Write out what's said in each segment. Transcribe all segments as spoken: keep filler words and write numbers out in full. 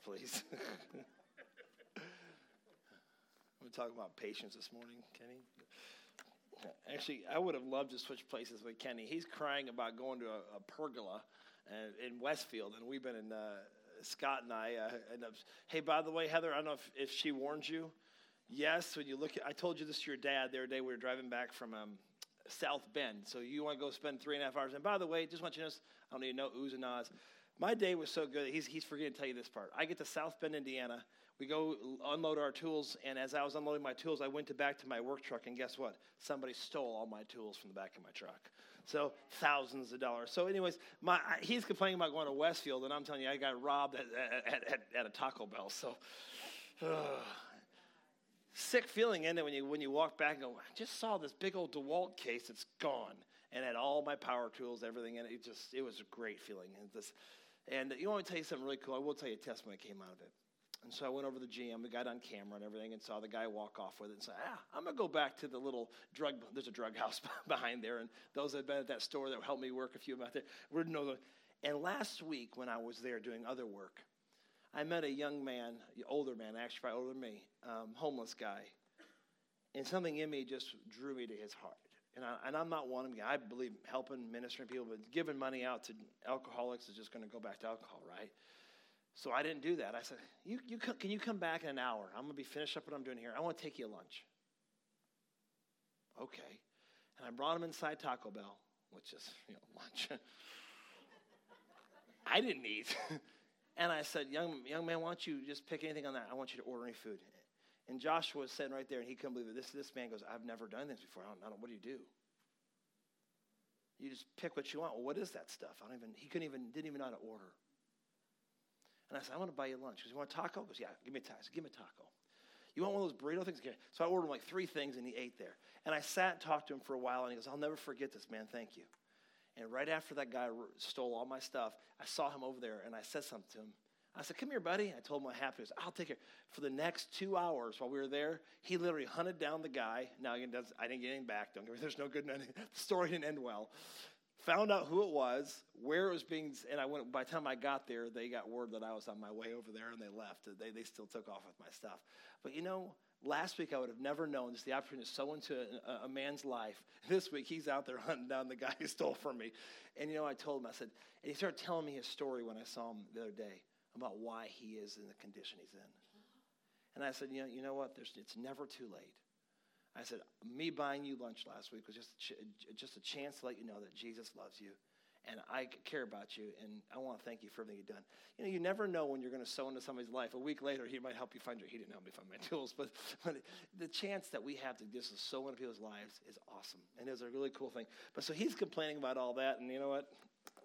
please. We're talking about patience this morning, Kenny. Actually, I would have loved to switch places with Kenny. He's crying about going to a, a pergola uh, in Westfield, and we've been in, uh, Scott and I, uh, and, uh, hey, by the way, Heather, I don't know if, if she warned you. Yes, when you look at, I told you this to your dad the other day. We were driving back from um, South Bend, so you want to go spend three and a half hours. And by the way, just want you to know, I don't even know oohs and ahs. My day was so good, he's, he's forgetting to tell you this part. I get to South Bend, Indiana. We go unload our tools, and as I was unloading my tools, I went to back to my work truck, and guess what? Somebody stole all my tools from the back of my truck. So thousands of dollars. So anyways, my he's complaining about going to Westfield, and I'm telling you, I got robbed at, at, at, at a Taco Bell. So uh, sick feeling in it when you when you walk back and go, I just saw this big old DeWalt case. It's gone, and had all my power tools, everything in it. It just it was a great feeling. And, this, and you want me to tell you something really cool? I will tell you a testimony that came out of it. And so I went over to the G M, we got on camera and everything, and saw the guy walk off with it and said, ah, I'm going to go back to the little drug, there's a drug house behind there, and those that have been at that store that helped me work, a few of them out there, would know the, and last week when I was there doing other work, I met a young man, older man, actually probably older than me, um, homeless guy, and something in me just drew me to his heart. And, I, and I'm not one of them, I believe helping, ministering people, but giving money out to alcoholics is just going to go back to alcohol, right? So I didn't do that. I said, you, you come, can you come back in an hour? I'm going to be finished up what I'm doing here. I want to take you to lunch. Okay. And I brought him inside Taco Bell, which is, you know, lunch. I didn't eat. And I said, young young man, why don't you just pick anything on that? I want you to order any food. And Joshua was sitting right there, and he couldn't believe it. This, this man goes, I've never done this before. I don't, I don't, what do you do? You just pick what you want. Well, what is that stuff? I don't even, he couldn't even, didn't even know how to order. And I said, I want to buy you lunch. He goes, you want a taco? He goes, yeah, give me a taco. I said, give me a taco. You want one of those burrito things? Okay. So I ordered him like three things, and he ate there. And I sat and talked to him for a while, and he goes, I'll never forget this, man. Thank you. And right after that guy stole all my stuff, I saw him over there, and I said something to him. I said, come here, buddy. I told him what happened. He goes, I'll take care. For the next two hours while we were there, he literally hunted down the guy. Now, again, I didn't get anything back. Don't get me, there's no good. The story didn't end well. Found out who it was, where it was being, and I went. By the time I got there, they got word that I was on my way over there, and they left. They they still took off with my stuff. But you know, last week I would have never known just the opportunity to sow into a, a man's life. This week he's out there hunting down the guy who stole from me. And you know, I told him, I said, and he started telling me his story when I saw him the other day about why he is in the condition he's in. And I said, you know, you know what? There's, it's never too late. I said, me buying you lunch last week was just a ch- just a chance to let you know that Jesus loves you, and I care about you, and I want to thank you for everything you've done. You know, you never know when you're going to sow into somebody's life. A week later, he might help you find your, he didn't help me find my tools, but, but the chance that we have to just sow into people's lives is awesome, and it's a really cool thing. But so he's complaining about all that, and you know what?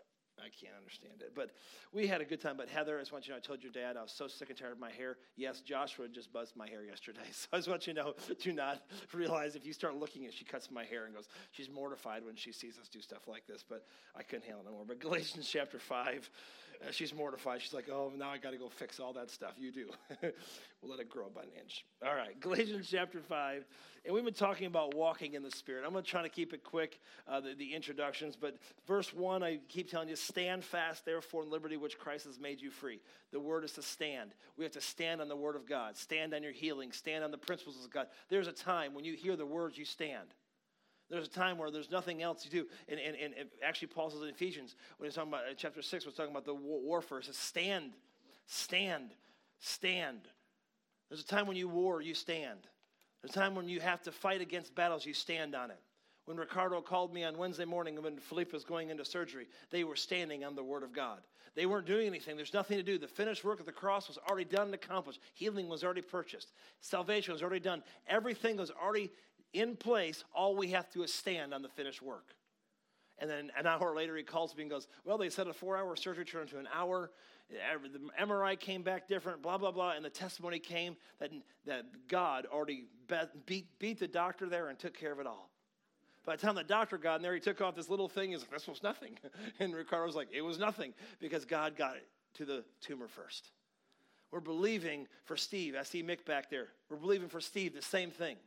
I can't understand it. But we had a good time. But Heather, I just want you to know, I told your dad I was so sick and tired of my hair. Yes, Joshua just buzzed my hair yesterday. So I just want you to know, do not realize if you start looking at, she cuts my hair and goes, she's mortified when she sees us do stuff like this. But I couldn't handle it no more. But Galatians chapter five, uh, she's mortified. She's like, oh, now I got to go fix all that stuff. You do. We'll let it grow by an inch. All right, Galatians chapter five. And we've been talking about walking in the Spirit. I'm going to try to keep it quick, uh, the, the introductions. But verse one, I keep telling you, stand fast, therefore, in liberty which Christ has made you free. The word is to stand. We have to stand on the word of God. Stand on your healing. Stand on the principles of God. There's a time when you hear the words, you stand. There's a time where there's nothing else to do. And, and, and actually, Paul says in Ephesians, when he's talking about, chapter six, we're talking about the warfare. It says, stand, stand, stand. There's a time when you war, you stand. There's a time when you have to fight against battles, you stand on it. When Ricardo called me on Wednesday morning when Philippe was going into surgery, they were standing on the Word of God. They weren't doing anything. There's nothing to do. The finished work of the cross was already done and accomplished. Healing was already purchased. Salvation was already done. Everything was already in place. All we have to do is stand on the finished work. And then an hour later, he calls me and goes, well, they said a four-hour surgery turned into an hour. The M R I came back different, blah, blah, blah. And the testimony came that, that God already beat, beat the doctor there and took care of it all. By the time the doctor got in there, he took off this little thing. He's like, this was nothing. And Ricardo was like, it was nothing because God got it to the tumor first. We're believing for Steve. I see Mick back there. We're believing for Steve the same thing.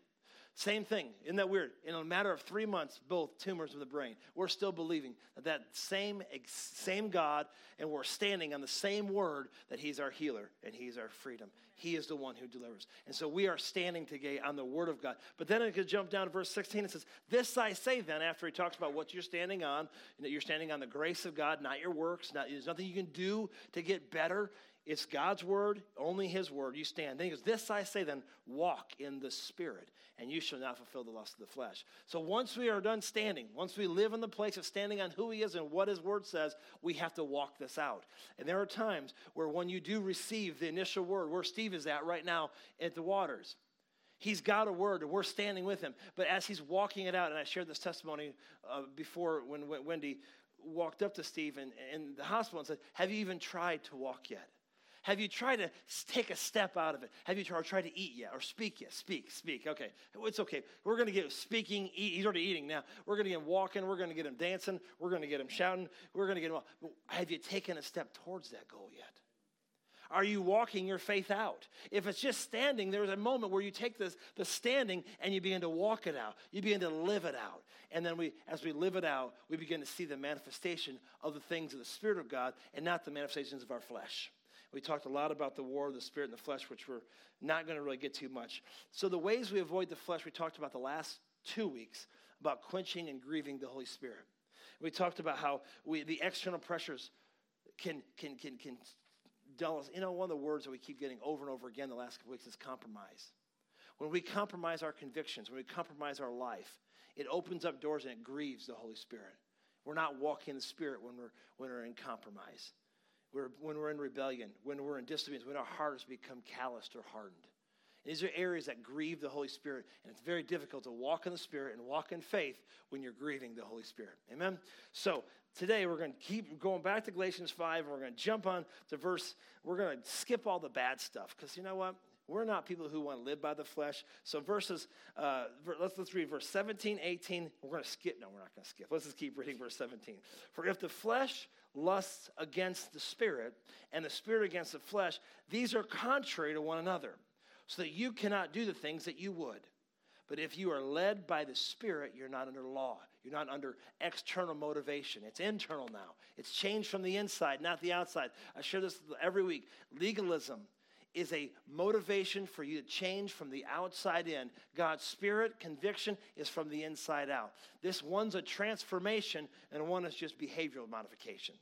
Same thing. Isn't that weird? In a matter of three months, both tumors of the brain. We're still believing that that same, same God, and we're standing on the same word that he's our healer and he's our freedom. He is the one who delivers. And so we are standing today on the word of God. But then it could jump down to verse sixteen. It says, this I say then, after he talks about what you're standing on, and that you're standing on the grace of God, not your works. Not, there's nothing you can do to get better. It's God's word, only his word. You stand. Then he goes, this I say then, walk in the Spirit, and you shall not fulfill the lust of the flesh. So once we are done standing, once we live in the place of standing on who he is and what his word says, we have to walk this out. And there are times where when you do receive the initial word, where Steve is at right now at the waters, he's got a word, and we're standing with him. But as he's walking it out, and I shared this testimony uh, before when Wendy walked up to Steve in, in the hospital and said, have you even tried to walk yet? Have you tried to take a step out of it? Have you tried, tried to eat yet or speak yet? Speak, speak. Okay, it's okay. We're going to get him speaking. Eat. He's already eating now. We're going to get him walking. We're going to get him dancing. We're going to get him shouting. We're going to get him. Have you taken a step towards that goal yet? Are you walking your faith out? If it's just standing, there's a moment where you take this, the standing and you begin to walk it out. You begin to live it out. And then we, as we live it out, we begin to see the manifestation of the things of the Spirit of God and not the manifestations of our flesh. We talked a lot about the war of the Spirit and the flesh, which we're not going to really get too much. So the ways we avoid the flesh, we talked about the last two weeks, about quenching and grieving the Holy Spirit. We talked about how we the external pressures can, can, can, can dull us. You know, one of the words that we keep getting over and over again the last couple weeks is compromise. When we compromise our convictions, when we compromise our life, it opens up doors and it grieves the Holy Spirit. We're not walking in the Spirit when we're, when we're in compromise. We're, when we're in rebellion, when we're in disobedience, when our hearts become calloused or hardened. And these are areas that grieve the Holy Spirit, and it's very difficult to walk in the Spirit and walk in faith when you're grieving the Holy Spirit. Amen? So today we're going to keep going back to Galatians five, and we're going to jump on to verse, we're going to skip all the bad stuff, because you know what? We're not people who want to live by the flesh. So verses, uh, let's, let's read verse seventeen, eighteen. We're going to skip. No, we're not going to skip. Let's just keep reading verse seventeen. For if the flesh lusts against the Spirit, and the Spirit against the flesh, these are contrary to one another, so that you cannot do the things that you would. But if you are led by the Spirit, you're not under law. You're not under external motivation. It's internal now. It's changed from the inside, not the outside. I share this every week. Legalism is a motivation for you to change from the outside in. God's Spirit, conviction, is from the inside out. This one's a transformation, and one is just behavioral modification.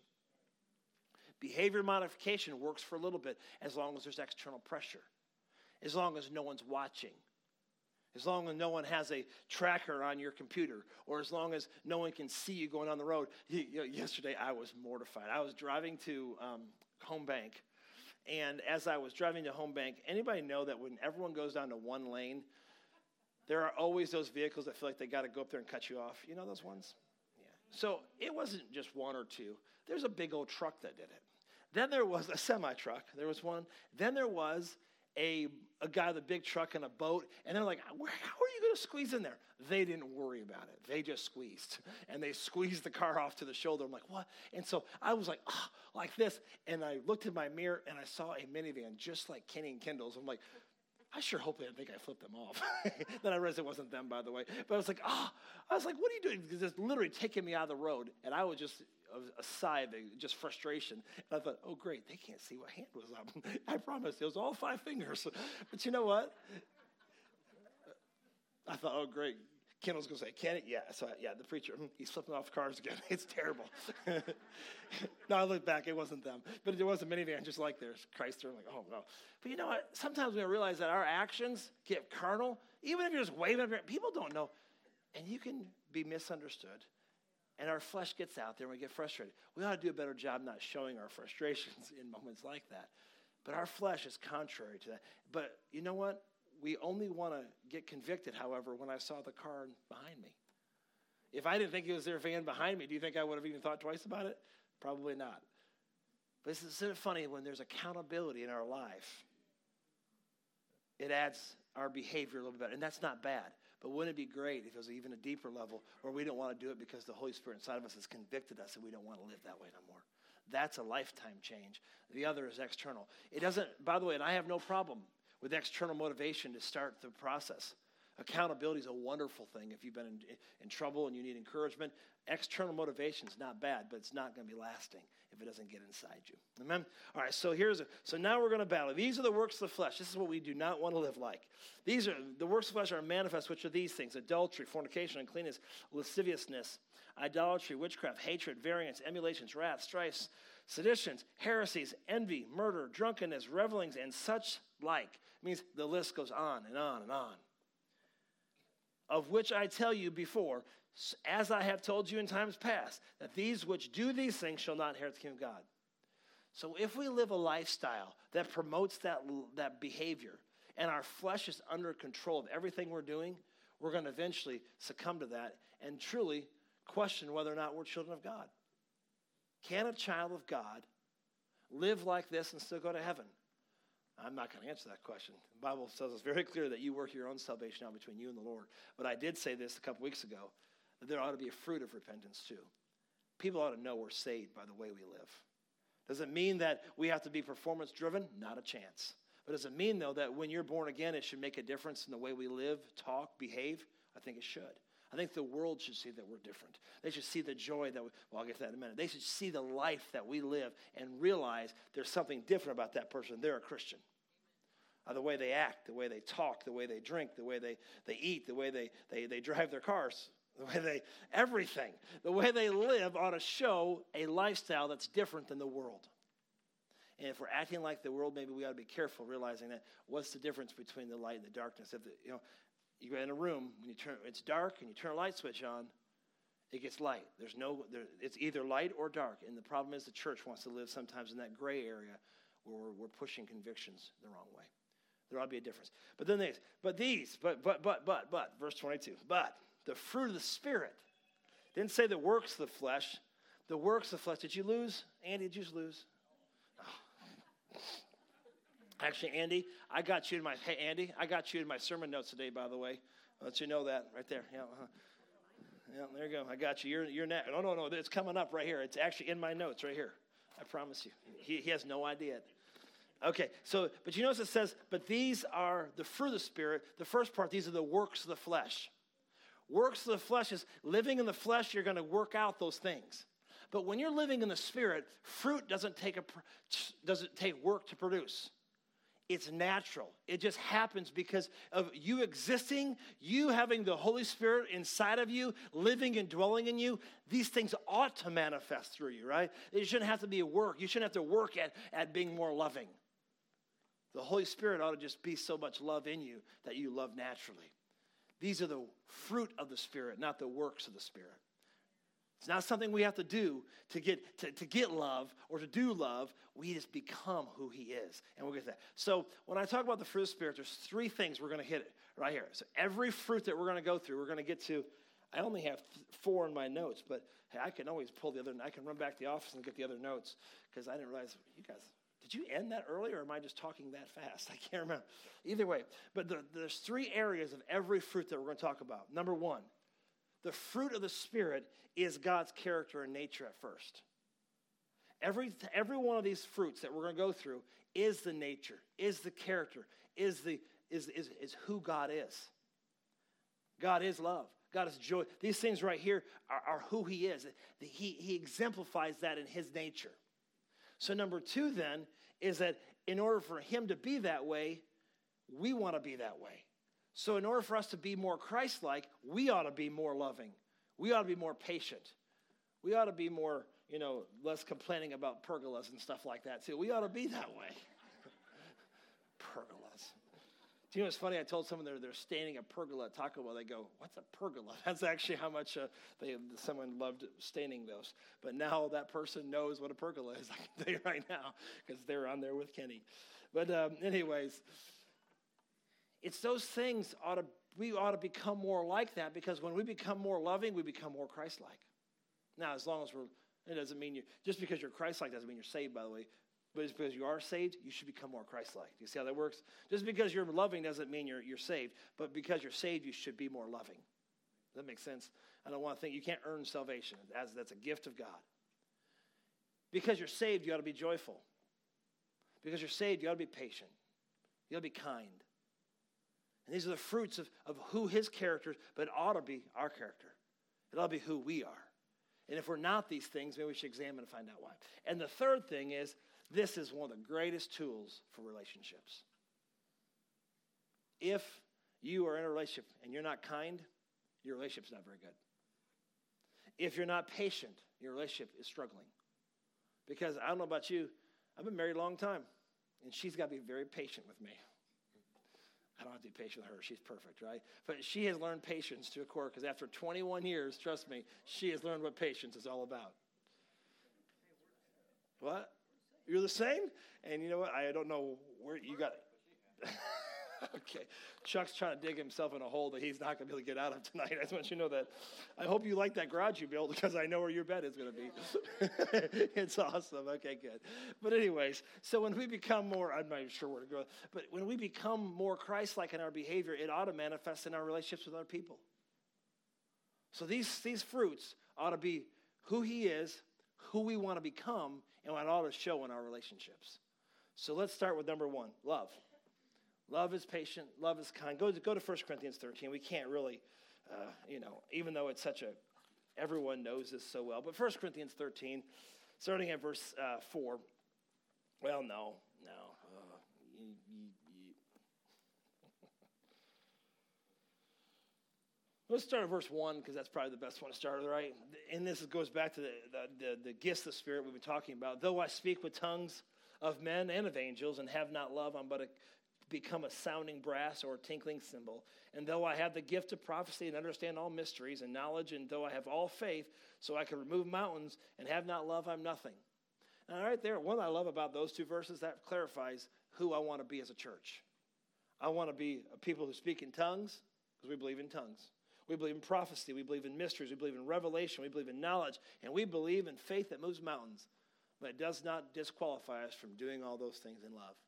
Behavior modification works for a little bit as long as there's external pressure, as long as no one's watching, as long as no one has a tracker on your computer, or as long as no one can see you going on the road. You, you know, yesterday, I was mortified. I was driving to um, Home Bank, and as I was driving to Home Bank, anybody know that when everyone goes down to one lane, there are always those vehicles that feel like they got to go up there and cut you off? You know those ones? Yeah. So it wasn't just one or two. There's a big old truck that did it. Then there was a semi-truck. There was one. Then there was a, a guy with a big truck and a boat. And they're like, how are you going to squeeze in there? They didn't worry about it. They just squeezed. And they squeezed the car off to the shoulder. I'm like, what? And so I was like, oh, like this. And I looked in my mirror, and I saw a minivan just like Kenny and Kendall's. I'm like, I sure hope they didn't think I flipped them off. Then I realized it wasn't them, by the way. But I was like, oh, I was like, what are you doing? Because it's literally taking me out of the road. And I was just a sigh of just frustration. And I thought, oh, great, they can't see what hand was up. I promise, it was all five fingers. But you know what? I thought, oh, great. Kendall's going to say, can it? Yeah. So, yeah, the preacher, he's flipping off cars again. It's terrible. No, I look back, it wasn't them. But there was a minivan just like theirs, Chrysler. I'm like, oh, no. But you know what? Sometimes we realize that our actions get carnal. Even if you're just waving up, people don't know. And you can be misunderstood. And our flesh gets out there and we get frustrated. We ought to do a better job not showing our frustrations in moments like that. But our flesh is contrary to that. But you know what? We only want to get convicted, however, when I saw the car behind me. If I didn't think it was their van behind me, do you think I would have even thought twice about it? Probably not. But isn't it funny when there's accountability in our life? It adds our behavior a little bit, and that's not bad. But wouldn't it be great if it was even a deeper level where we don't want to do it because the Holy Spirit inside of us has convicted us and we don't want to live that way no more? That's a lifetime change. The other is external. It doesn't, by the way, and I have no problem with external motivation to start the process Accountability is a wonderful thing if you've been in, in trouble and you need encouragement. External motivation is not bad, but it's not going to be lasting if it doesn't get inside you. Amen? All right, so here's a, so now we're going to battle. These are the works of the flesh. This is what we do not want to live like. These are the works of the flesh are manifest, which are these things: adultery, fornication, uncleanness, lasciviousness, idolatry, witchcraft, hatred, variance, emulations, wrath, strifes, seditions, heresies, envy, murder, drunkenness, revelings, and such like. It means the list goes on and on and on. Of which I tell you before, as I have told you in times past, that these which do these things shall not inherit the kingdom of God. So if we live a lifestyle that promotes that, that behavior, and our flesh is under control of everything we're doing, we're going to eventually succumb to that and truly question whether or not we're children of God. Can a child of God live like this and still go to heaven? I'm not going to answer that question. The Bible says it's very clear that you work your own salvation out between you and the Lord. But I did say this a couple weeks ago, that there ought to be a fruit of repentance too. People ought to know we're saved by the way we live. Does it mean that we have to be performance-driven? Not a chance. But does it mean, though, that when you're born again, it should make a difference in the way we live, talk, behave? I think it should. I think the world should see that we're different. They should see the joy that we, well, I'll get to that in a minute. They should see the life that we live and realize there's something different about that person. They're a Christian. Uh, the way they act, the way they talk, the way they drink, the way they, they eat, the way they, they, they drive their cars, the way they, everything. The way they live ought to show a lifestyle that's different than the world. And if we're acting like the world, maybe we ought to be careful, realizing that what's the difference between the light and the darkness? If the, you know, you go in a room, when you turn, it's dark, and you turn a light switch on, it gets light. There's no, there, it's either light or dark. And the problem is the church wants to live sometimes in that gray area where we're, we're pushing convictions the wrong way. There ought to be a difference. But then these, but these, but, but, but, but, but, verse twenty-two, but the fruit of the Spirit. Didn't say the works of the flesh. The works of the flesh. Did you lose? Andy, did you lose? Oh. Actually, Andy, I got you in my, hey, Andy, I got you in my sermon notes today, by the way. I'll let you know that right there. Yeah, uh-huh. Yeah, there you go. I got you. You're, you're not, no, no, no, it's coming up right here. It's actually in my notes right here. I promise you. He, he has no idea. Okay, so, but you notice it says, but these are the fruit of the Spirit. The first part, these are the works of the flesh. Works of the flesh is living in the flesh, you're going to work out those things. But when you're living in the Spirit, fruit doesn't take a doesn't take work to produce. It's natural. It just happens because of you existing, you having the Holy Spirit inside of you, living and dwelling in you. These things ought to manifest through you, right? It shouldn't have to be a work. You shouldn't have to work at, at being more loving. The Holy Spirit ought to just be so much love in you that you love naturally. These are the fruit of the Spirit, not the works of the Spirit. It's not something we have to do to get to, to get love or to do love. We just become who he is. And we'll get to that. So when I talk about the fruit of the Spirit, there's three things we're going to hit it right here. So every fruit that we're going to go through, we're going to get to. I only have four in my notes, but hey, I can always pull the other. I can run back to the office and get the other notes because I didn't realize you guys. Did you end that early, or am I just talking that fast? I can't remember. Either way, but the, there's three areas of every fruit that we're going to talk about. Number one, the fruit of the Spirit is God's character and nature at first. Every, every one of these fruits that we're going to go through is the nature, is the character, is, the, is, is, is who God is. God is love. God is joy. These things right here are, are who he is. He, he exemplifies that in his nature. So number two then is that in order for him to be that way, we want to be that way. So in order for us to be more Christ-like, we ought to be more loving. We ought to be more patient. We ought to be more, you know, less complaining about pergolas and stuff like that too. We ought to be that way. Pergolas. Do you know what's funny? I told someone they're, they're staining a pergola at Taco Bell. They go, what's a pergola? That's actually how much uh, they someone loved staining those. But now that person knows what a pergola is, I can tell you right now, because they're on there with Kenny. But um, anyways, it's those things ought to, we ought to become more like that, because when we become more loving, we become more Christ-like. Now, as long as we're, it doesn't mean you, just because you're Christ-like doesn't mean you're saved, by the way. But it's because you are saved, you should become more Christ-like. Do you see how that works? Just because you're loving doesn't mean you're, you're saved. But because you're saved, you should be more loving. Does that make sense? I don't want to think you can't earn salvation. As that's a gift of God. Because you're saved, you ought to be joyful. Because you're saved, you ought to be patient. You ought to be kind. And these are the fruits of, of who his character is, but it ought to be our character. It ought to be who we are. And if we're not these things, maybe we should examine and find out why. And the third thing is, this is one of the greatest tools for relationships. If you are in a relationship and you're not kind, your relationship's not very good. If you're not patient, your relationship is struggling. Because I don't know about you, I've been married a long time, and she's got to be very patient with me. I don't have to be patient with her. She's perfect, right? But she has learned patience to a core, because after twenty-one years, trust me, she has learned what patience is all about. What? You're the same? And you know what? I don't know where you got... Okay. Chuck's trying to dig himself in a hole that he's not going to be able to get out of tonight. I just want you to know that. I hope you like that garage you built, because I know where your bed is going to be. It's awesome. Okay, good. But anyways, so when we become more, I'm not even sure where to go, but when we become more Christ-like in our behavior, it ought to manifest in our relationships with other people. So these, these fruits ought to be who he is, who we want to become, and what it ought to show in our relationships. So let's start with number one, love. Love is patient. Love is kind. Go to, go to First Corinthians thirteen. We can't really, uh, you know, even though it's such a, everyone knows this so well. But First Corinthians thirteen, starting at verse uh, four. Well, no, no. Uh, you, you, you. Let's start at verse one, because that's probably the best one to start with, right? And this goes back to the, the, the, the gifts of the Spirit we've been talking about. Though I speak with tongues of men and of angels and have not love, I'm but a become a sounding brass or a tinkling cymbal. And though I have the gift of prophecy and understand all mysteries and knowledge, and though I have all faith so I can remove mountains and have not love, I'm nothing. Now, right there, what I love about those two verses, that clarifies who I want to be as a church. I want to be a people who speak in tongues, because we believe in tongues. We believe in prophecy. We believe in mysteries. We believe in revelation. We believe in knowledge. And we believe in faith that moves mountains. But it does not disqualify us from doing all those things in love.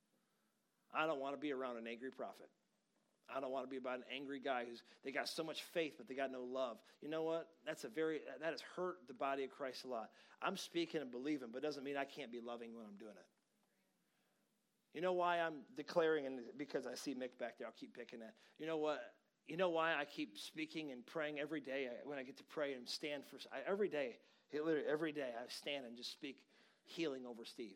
I don't want to be around an angry prophet. I don't want to be about an angry guy who's they got so much faith, but they got no love. You know what? That's a very that has hurt the body of Christ a lot. I'm speaking and believing, but it doesn't mean I can't be loving when I'm doing it. You know why I'm declaring, and because I see Mick back there, I'll keep picking that. You know what? You know why I keep speaking and praying every day when I get to pray and stand for I, every day. Literally every day I stand and just speak healing over Steve.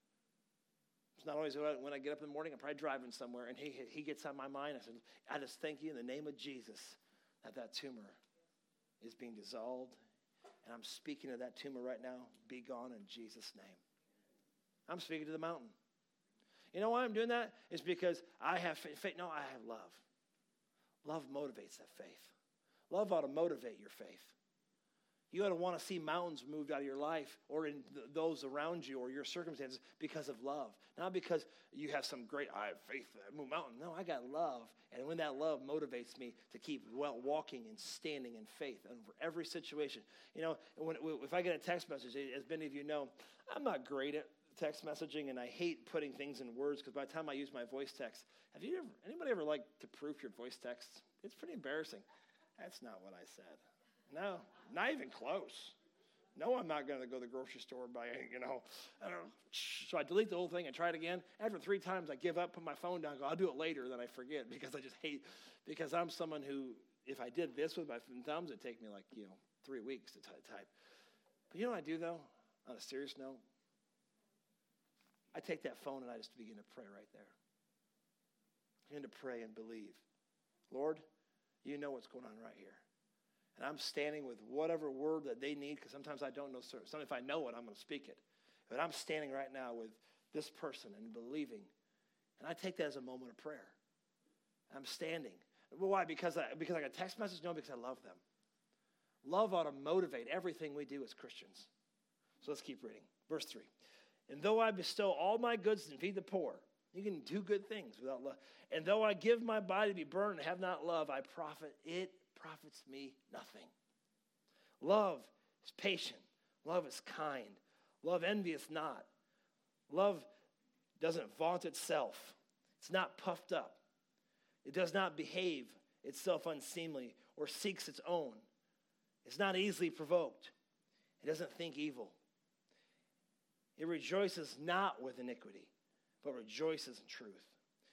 It's not always when I get up in the morning, I'm probably driving somewhere, and he he gets on my mind. I said, I just thank you in the name of Jesus that that tumor is being dissolved, and I'm speaking to that tumor right now. Be gone in Jesus' name. I'm speaking to the mountain. You know why I'm doing that? It's because I have faith. No, I have love. Love motivates that faith. Love ought to motivate your faith. You ought to want to see mountains moved out of your life or in th- those around you or your circumstances because of love. Not because you have some great, I have faith that move mountain. No, I got love. And when that love motivates me to keep well walking and standing in faith over every situation. You know, when, if I get a text message, as many of you know, I'm not great at text messaging, and I hate putting things in words because by the time I use my voice text, have you ever, anybody ever like to proof your voice texts? It's pretty embarrassing. That's not what I said. No, not even close. No, I'm not going to go to the grocery store and buy, you know. I don't know. So I delete the whole thing and try it again. After three times, I give up, put my phone down, go, I'll do it later, then I forget because I just hate, because I'm someone who, if I did this with my thumbs, it'd take me like, you know, three weeks to type. But you know what I do, though, on a serious note? I take that phone and I just begin to pray right there. I begin to pray and believe. Lord, you know what's going on right here. And I'm standing with whatever word that they need, because sometimes I don't know. Sometimes if I know it, I'm going to speak it. But I'm standing right now with this person and believing. And I take that as a moment of prayer. I'm standing. Well, why? Because I, because I got a text message? No, because I love them. Love ought to motivate everything we do as Christians. So let's keep reading. Verse three. And though I bestow all my goods and feed the poor, you can do good things without love. And though I give my body to be burned and have not love, I profit it profits me nothing. Love is patient. Love is kind. Love envieth not. Love doesn't vaunt itself. It's not puffed up. It does not behave itself unseemly or seeks its own. It's not easily provoked. It doesn't think evil. It rejoices not with iniquity, but rejoices in truth.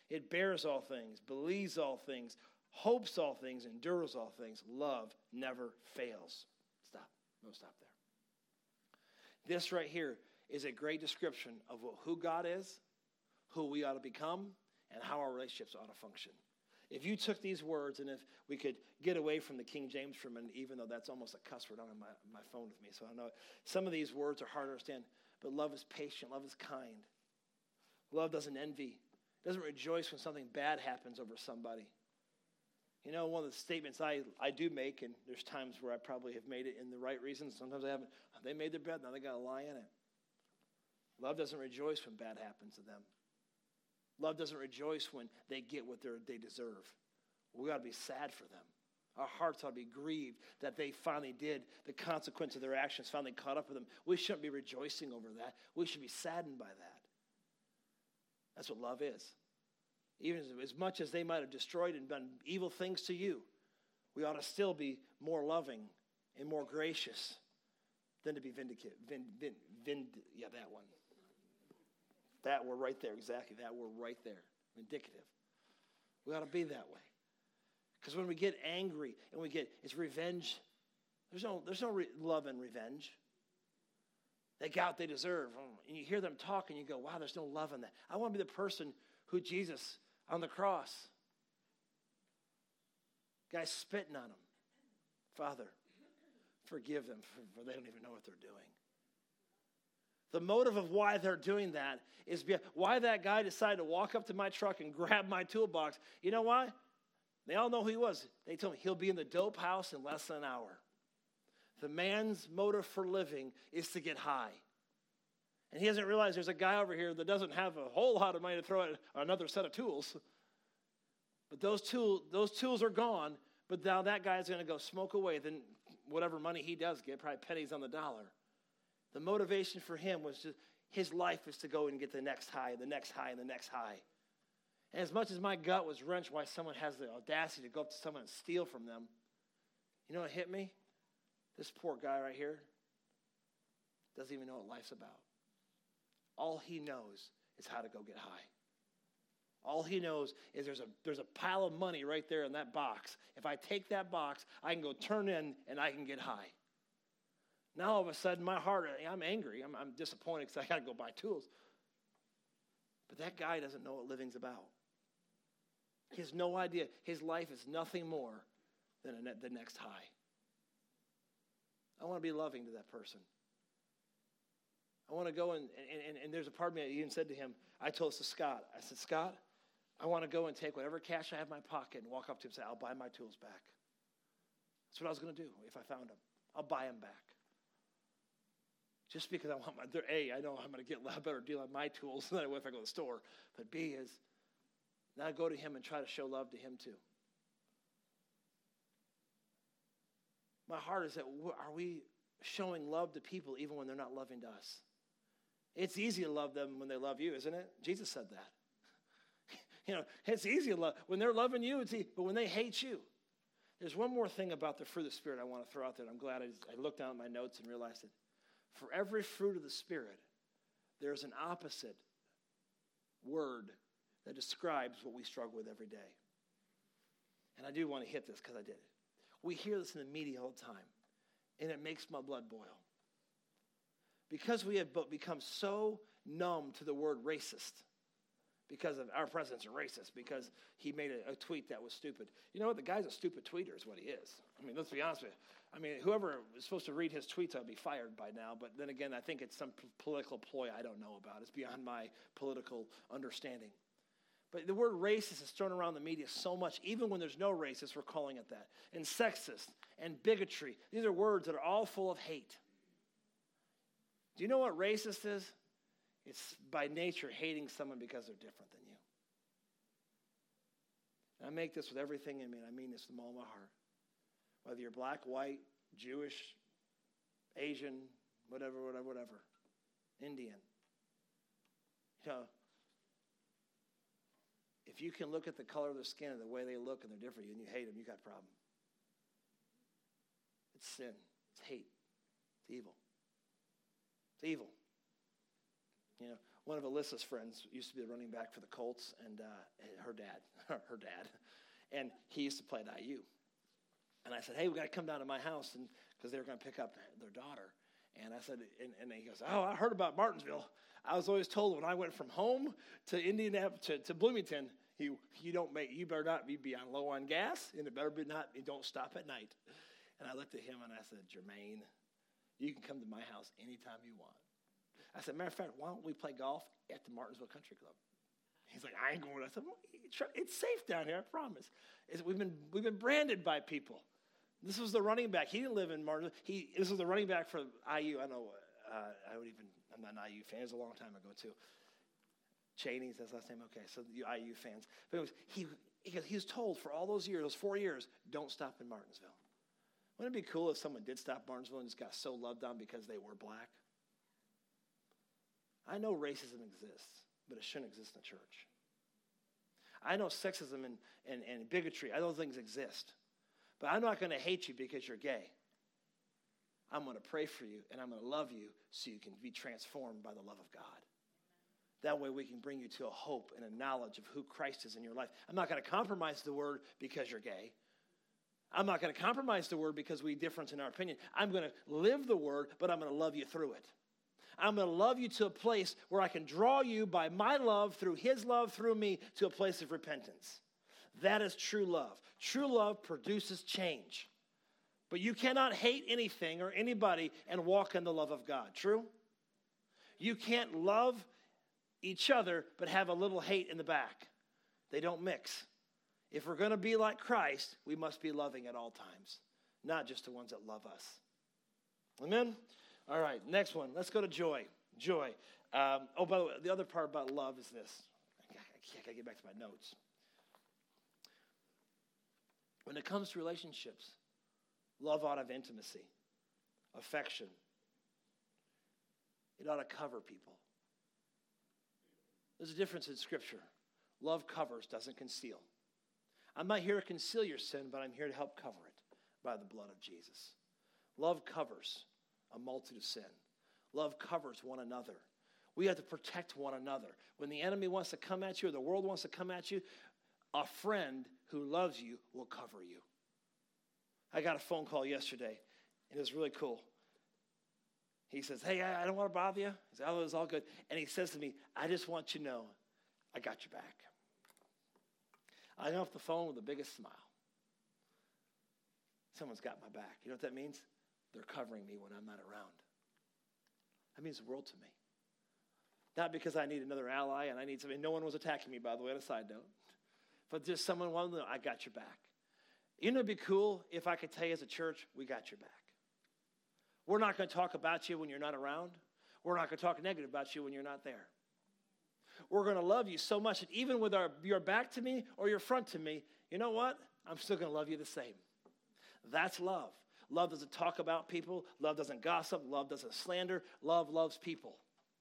It bears all things, believes all things, hopes all things, endures all things. Love never fails. Stop. No, stop there. This right here is a great description of who God is, who we ought to become, and how our relationships ought to function. If you took these words, and if we could get away from the King James for a minute, even though that's almost a cuss word, I don't have my, my phone with me, so I know some of these words are hard to understand, but love is patient, love is kind. Love doesn't envy, doesn't rejoice when something bad happens over somebody. You know, one of the statements I, I do make, and there's times where I probably have made it in the right reasons, sometimes I haven't. They made their bed, now they got to lie in it. Love doesn't rejoice when bad happens to them. Love doesn't rejoice when they get what they deserve. We ought to be sad for them. Our hearts ought to be grieved that they finally did. The consequence of their actions finally caught up with them. We shouldn't be rejoicing over that. We should be saddened by that. That's what love is. Even as, as much as they might have destroyed and done evil things to you, we ought to still be more loving and more gracious than to be vindicated. Vin, vin, vin, yeah, that one. That word right there, exactly. That word right there, vindicative. We ought to be that way. Because when we get angry and we get, it's revenge. There's no, there's no re- love in revenge. They got what they deserve. And you hear them talk and you go, wow, there's no love in that. I want to be the person who Jesus on the cross, guys spitting on him. Father, forgive them, for, for they don't even know what they're doing. The motive of why they're doing that is why that guy decided to walk up to my truck and grab my toolbox. You know why? They all know who he was. They told me he'll be in the dope house in less than an hour. The man's motive for living is to get high. And he hasn't realized there's a guy over here that doesn't have a whole lot of money to throw at another set of tools. But those, tool, those tools are gone, but now that guy's going to go smoke away. Then whatever money he does get, probably pennies on the dollar. The motivation for him was just, his life is to go and get the next high, the next high, and the next high. And as much as my gut was wrenched why someone has the audacity to go up to someone and steal from them, you know what hit me? This poor guy right here doesn't even know what life's about. All he knows is how to go get high. All he knows is there's a there's a pile of money right there in that box. If I take that box, I can go turn in and I can get high. Now all of a sudden my heart, I'm angry. I'm, I'm disappointed because I got to go buy tools. But that guy doesn't know what living's about. He has no idea. His life is nothing more than a, the next high. I want to be loving to that person. I want to go and, and, and there's a part of me that even said to him, I told this to Scott, I said, Scott, I want to go and take whatever cash I have in my pocket and walk up to him and say, I'll buy my tools back. That's what I was going to do if I found them. I'll buy them back. Just because I want my, A, I know I'm going to get a better deal on my tools than I would if I go to the store. But B is, now go to him and try to show love to him too. My heart is that, are we showing love to people even when they're not loving to us? It's easy to love them when they love you, isn't it? Jesus said that. You know, it's easy to love. When they're loving you, it's easy. But when they hate you. There's one more thing about the fruit of the Spirit I want to throw out there. I'm glad I, I looked down at my notes and realized it. For every fruit of the Spirit, there's an opposite word that describes what we struggle with every day. And I do want to hit this because I did it. We hear this in the media all the time, and it makes my blood boil. Because we have become so numb to the word racist, because of our president's a racist, because he made a, a tweet that was stupid. You know what? The guy's a stupid tweeter is what he is. I mean, let's be honest with you. I mean, whoever is supposed to read his tweets ought to be fired by now. But then again, I think it's some p- political ploy I don't know about. It's beyond my political understanding. But the word racist is thrown around the media so much, even when there's no racist, we're calling it that. And sexist and bigotry. These are words that are all full of hate. Do you know what racist is? It's by nature hating someone because they're different than you. And I make this with everything in me, and I mean this with all my heart. Whether you're black, white, Jewish, Asian, whatever, whatever, whatever, Indian. You know, if you can look at the color of their skin and the way they look and they're different and you hate them, you got a problem. It's sin. It's hate. It's evil. It's evil. You know, One of Alyssa's friends used to be the running back for the Colts, and uh, her dad, her dad, and he used to play at I U. And I said, hey, we got to come down to my house, and because they were going to pick up their daughter. And I said, and, and he goes, oh, I heard about Martinsville. I was always told when I went from home to Indianapolis to, to Bloomington, you you don't make you better not be, be on low on gas, and it better be not. You don't stop at night. And I looked at him and I said, Jermaine, you can come to my house anytime you want. I said, matter of fact, why don't we play golf at the Martinsville Country Club? He's like, I ain't going. I said, well, it's safe down here, I promise. It's, we've been we've been branded by people. This was the running back. He didn't live in Martinsville. He this was the running back for I U. I know. Uh, I would even. I'm not an I U fan. It was a long time ago too. Cheney's his last name. Okay, so you I U fans. But it was he. He, he was told for all those years, those four years, don't stop in Martinsville. Wouldn't it be cool if someone did stop Martinsville and just got so loved on because they were black? I know racism exists, but it shouldn't exist in the church. I know sexism and, and, and bigotry. I know those things exist. But I'm not going to hate you because you're gay. I'm going to pray for you, and I'm going to love you so you can be transformed by the love of God. That way we can bring you to a hope and a knowledge of who Christ is in your life. I'm not going to compromise the word because you're gay. I'm not going to compromise the word because we differ in our opinion. I'm going to live the word, but I'm going to love you through it. I'm going to love you to a place where I can draw you by my love through his love through me to a place of repentance. That is true love. True love produces change. But you cannot hate anything or anybody and walk in the love of God. True? You can't love each other but have a little hate in the back. They don't mix. If we're going to be like Christ, we must be loving at all times, not just the ones that love us. Amen? All right, next one. Let's go to joy. Joy. Um, oh, by the way, the other part about love is this. I got to get back to my notes. When it comes to relationships, love ought to have intimacy, affection. It ought to cover people. There's a difference in Scripture. Love covers, doesn't conceal. I'm not here to conceal your sin, but I'm here to help cover it by the blood of Jesus. Love covers a multitude of sin. Love covers one another. We have to protect one another. When the enemy wants to come at you or the world wants to come at you, a friend who loves you will cover you. I got a phone call yesterday, and it was really cool. He says, hey, I don't want to bother you. He says, oh, it's all good. And he says to me, I just want you to know I got your back. I got off the phone with the biggest smile. Someone's got my back. You know what that means? They're covering me when I'm not around. That means the world to me. Not because I need another ally and I need somebody. No one was attacking me, by the way, on a side note. But just someone wanted to know, I got your back. You know, it'd be cool if I could tell you as a church, we got your back. We're not going to talk about you when you're not around. We're not going to talk negative about you when you're not there. We're going to love you so much that even with our, your back to me or your front to me, you know what? I'm still going to love you the same. That's love. Love doesn't talk about people. Love doesn't gossip. Love doesn't slander. Love loves people.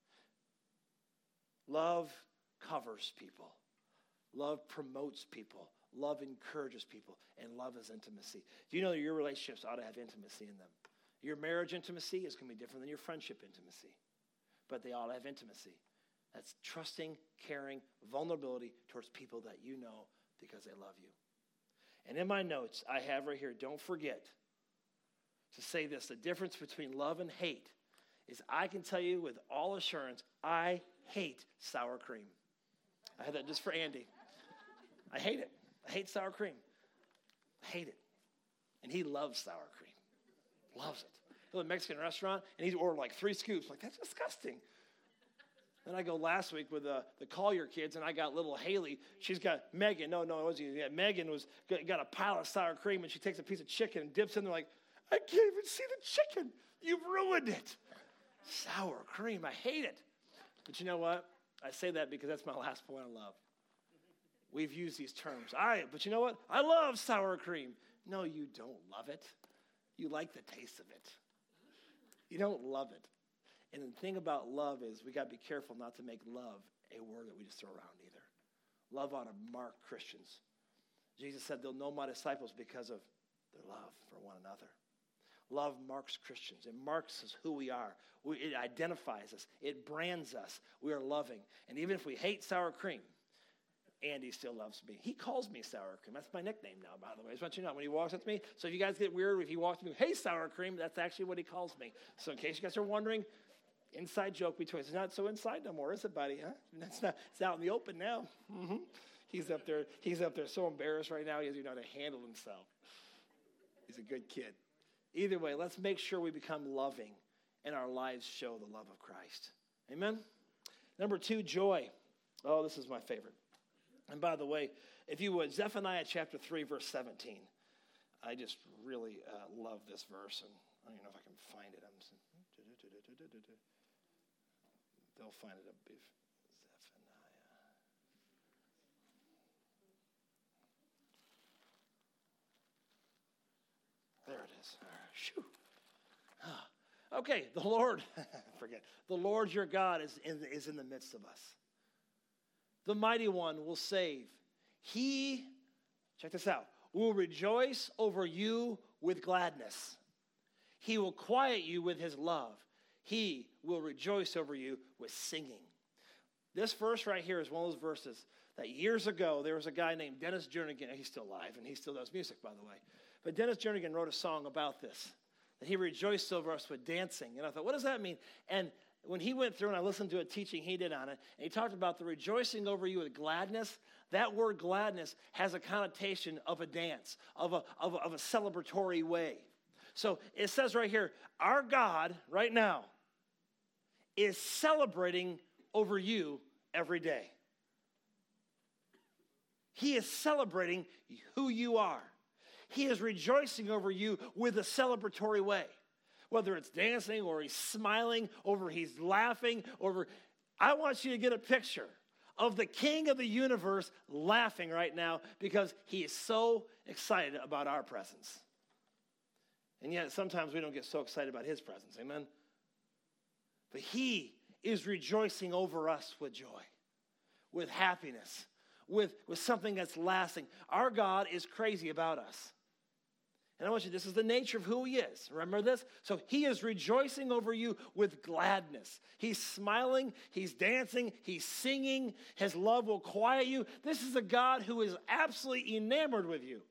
Love covers people. Love promotes people. Love encourages people. And love is intimacy. Do you know that your relationships ought to have intimacy in them? Your marriage intimacy is going to be different than your friendship intimacy. But they ought to have intimacy. That's trusting, caring, vulnerability towards people that you know because they love you. And in my notes, I have right here, don't forget to say this. The difference between love and hate is I can tell you with all assurance, I hate sour cream. I had that just for Andy. I hate it. I hate sour cream. I hate it. And he loves sour cream. Loves it. Go to a Mexican restaurant, and he's ordered like three scoops. I'm like, that's disgusting. Then I go last week with uh, the Collier kids, and I got little Haley. She's got Megan. No, no, it wasn't. Yeah, Megan was got a pile of sour cream, and she takes a piece of chicken and dips in there like, I can't even see the chicken. You've ruined it. Sour cream. I hate it. But you know what? I say that because that's my last point on love. We've used these terms. I, but you know what? I love sour cream. No, you don't love it. You like the taste of it. You don't love it. And the thing about love is we got to be careful not to make love a word that we just throw around either. Love ought to mark Christians. Jesus said they'll know my disciples because of their love for one another. Love marks Christians. It marks us who we are. We, it identifies us. It brands us. We are loving. And even if we hate sour cream, Andy still loves me. He calls me sour cream. That's my nickname now, by the way. I just want you to know when he walks up to me. So if you guys get weird, if he walks up to me, hey, sour cream, that's actually what he calls me. So in case you guys are wondering, inside joke between us. It's not so inside no more, is it, buddy? Huh? That's not. It's out in the open now. Mm-hmm. He's up there. He's up there so embarrassed right now. He doesn't even know how to handle himself. He's a good kid. Either way, let's make sure we become loving and our lives show the love of Christ. Amen? Number two, joy. Oh, this is my favorite. And by the way, if you would, Zephaniah chapter three, verse seventeen. I just really uh, love this verse, and I don't even know if I can find it. I'm just, they'll find it up. Zephaniah. There it is. All right. Shoo. Ah. Okay, the Lord, forget, the Lord your God is in, is in the midst of us. The mighty one will save. He, check this out, will rejoice over you with gladness. He will quiet you with his love. He will rejoice over you with singing. This verse right here is one of those verses that years ago, there was a guy named Dennis Jernigan. He's still alive, and he still does music, by the way. But Dennis Jernigan wrote a song about this, that he rejoiced over us with dancing. And I thought, what does that mean? And when he went through and I listened to a teaching he did on it, and he talked about the rejoicing over you with gladness, that word gladness has a connotation of a dance, of a, of a, of a celebratory way. So it says right here, our God right now is celebrating over you every day. He is celebrating who you are. He is rejoicing over you with a celebratory way. Whether it's dancing or he's smiling, or he's laughing, or I want you to get a picture of the King of the universe laughing right now because he is so excited about our presence. And yet sometimes we don't get so excited about his presence, amen? But he is rejoicing over us with joy, with happiness, with, with something that's lasting. Our God is crazy about us. And I want you, this is the nature of who he is. Remember this? So he is rejoicing over you with gladness. He's smiling, he's dancing, he's singing. His love will quiet you. This is a God who is absolutely enamored with you.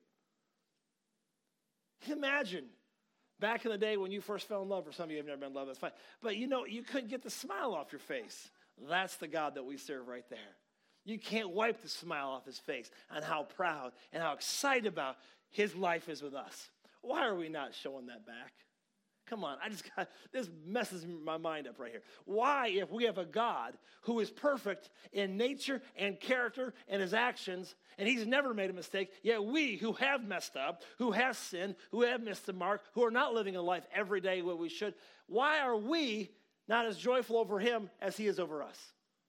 Imagine back in the day when you first fell in love, or some of you have never been in love, that's fine. But you know, you couldn't get the smile off your face. That's the God that we serve right there. You can't wipe the smile off his face and how proud and how excited about his life is with us. Why are we not showing that back? Come on, I just got, this messes my mind up right here. Why, if we have a God who is perfect in nature and character and his actions, and he's never made a mistake, yet we who have messed up, who have sinned, who have missed the mark, who are not living a life every day where we should, why are we not as joyful over him as he is over us?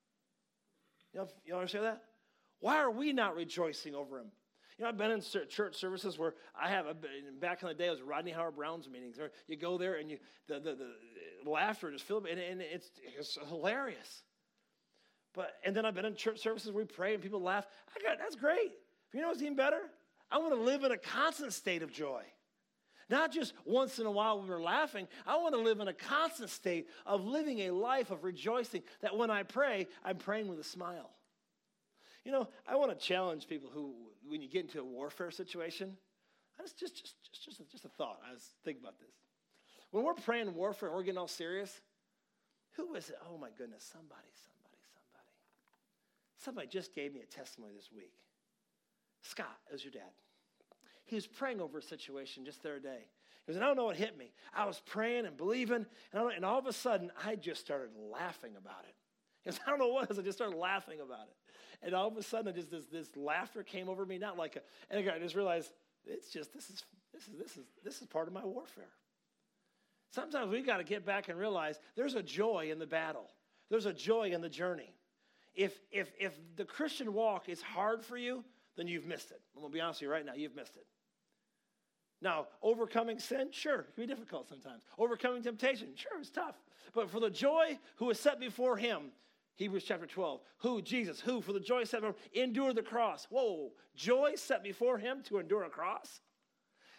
You know, you understand that? Why are we not rejoicing over him? You know, I've been in church services where I have, back in the day, it was Rodney Howard Brown's meetings. Where you go there and you the, the, the laughter just filled, and, and it's, it's hilarious. But And then I've been in church services where we pray and people laugh. I got That's great. You know what's even better? I want to live in a constant state of joy. Not just once in a while when we're laughing. I want to live in a constant state of living a life of rejoicing, that when I pray, I'm praying with a smile. You know, I want to challenge people who, when you get into a warfare situation, that's just, just, just, just, a, just a thought. I was thinking about this. When we're praying warfare and we're getting all serious, who is it? Oh, my goodness, somebody, somebody, somebody. Somebody just gave me a testimony this week. Scott, it was your dad. He was praying over a situation just the other day. He goes, I don't know what hit me. I was praying and believing, and, I and all of a sudden, I just started laughing about it. He goes, I don't know what it was. I just started laughing about it. And all of a sudden, just this, this laughter came over me, not like a, and I just realized, it's just, this is, this is, this is, this is part of my warfare. Sometimes we got to get back and realize there's a joy in the battle. There's a joy in the journey. If, if, if the Christian walk is hard for you, then you've missed it. I'm going to be honest with you right now, you've missed it. Now, overcoming sin, sure, it can be difficult sometimes. Overcoming temptation, sure, it's tough. But for the joy who is set before him, Hebrews chapter twelve, who, Jesus, who, for the joy set before him, endured the cross. Whoa, joy set before him to endure a cross?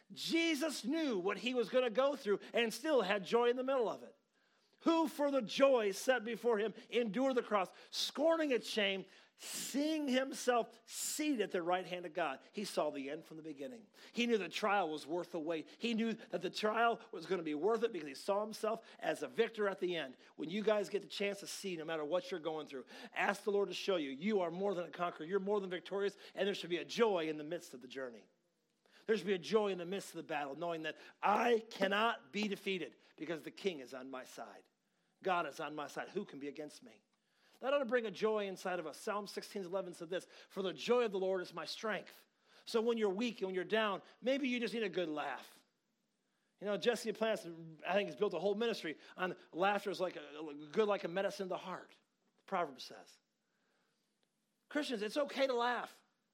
Jesus knew what he was going to go through and still had joy in the middle of it. Who for the joy set before him endured the cross, scorning its shame, seeing himself seated at the right hand of God. He saw the end from the beginning. He knew the trial was worth the wait. He knew that the trial was going to be worth it because he saw himself as a victor at the end. When you guys get the chance to see, no matter what you're going through, ask the Lord to show you, you are more than a conqueror. You're more than victorious, and there should be a joy in the midst of the journey. There should be a joy in the midst of the battle, knowing that I cannot be defeated because the King is on my side. God is on my side. Who can be against me? That ought to bring a joy inside of us. Psalm sixteen eleven said this, for the joy of the Lord is my strength. So when you're weak and when you're down, maybe you just need a good laugh. You know, Jesse Plants, I think, has built a whole ministry on laughter is like a, good like a medicine to the heart. The proverb says. Christians, it's okay to laugh.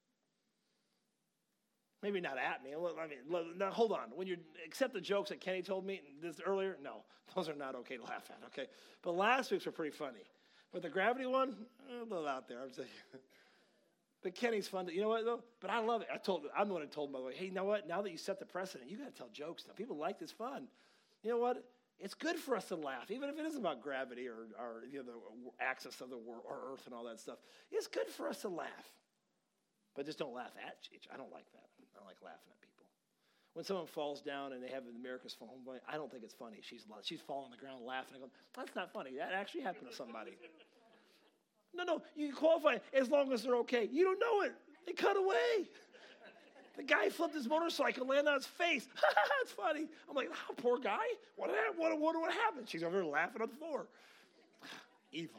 Maybe not at me. I mean, now hold on. When you accept the jokes that Kenny told me this earlier, no, those are not okay to laugh at, okay? But last week's were pretty funny. But the gravity one, a little out there. I'm saying. But Kenny's fun. To, you know what, though? But I love it. I told, I'm the one who told him, by the way, hey, you know what? Now that you set the precedent, you got to tell jokes now. People like this fun. You know what? It's good for us to laugh, even if it is about gravity or, or you know, the axis of the world or Earth and all that stuff. It's good for us to laugh. But just don't laugh at each. I don't like that. I don't like laughing at people. When someone falls down and they have America's phone, I don't think it's funny. She's she's falling on the ground laughing. I go, that's not funny. That actually happened to somebody. No, no, you qualify as long as they're okay. You don't know it. They cut away. The guy flipped his motorcycle, landed on his face. It's funny. I'm like, oh, poor guy. What happened? What, what, what happened? She's over there laughing on the floor. Evil.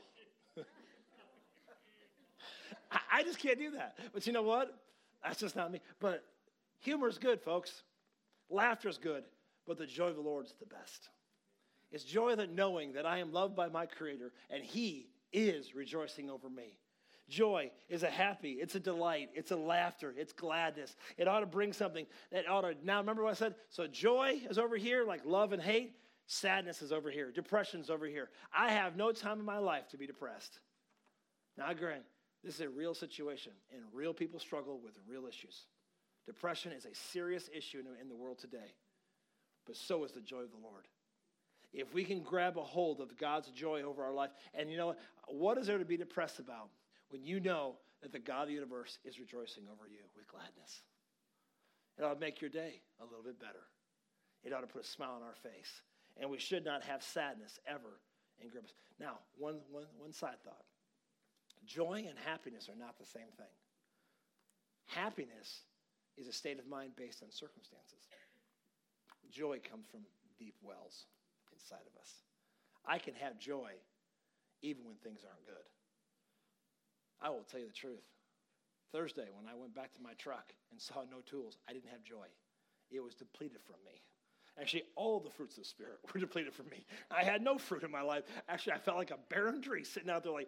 I, I just can't do that. But you know what? That's just not me. But humor is good, folks. Laughter is good. But the joy of the Lord is the best. It's joy that knowing that I am loved by my Creator and He is rejoicing over me. Joy is a happy, it's a delight, it's a laughter, it's gladness. It ought to bring something that ought to, now remember what I said? So joy is over here, like love and hate. Sadness is over here. Depression is over here. I have no time in my life to be depressed. Now, again, this is a real situation, and real people struggle with real issues. Depression is a serious issue in, in the world today, but so is the joy of the Lord. If we can grab a hold of God's joy over our life, and you know what? What is there to be depressed about when you know that the God of the universe is rejoicing over you with gladness? It ought to make your day a little bit better. It ought to put a smile on our face. And we should not have sadness ever in grip us. Now, one, one, one side thought. Joy and happiness are not the same thing. Happiness is a state of mind based on circumstances. Joy comes from deep wells inside of us. I can have joy even when things aren't good. I will tell you the truth. Thursday, when I went back to my truck and saw no tools, I didn't have joy. It was depleted from me. Actually, all the fruits of the Spirit were depleted from me. I had no fruit in my life. Actually, I felt like a barren tree sitting out there like...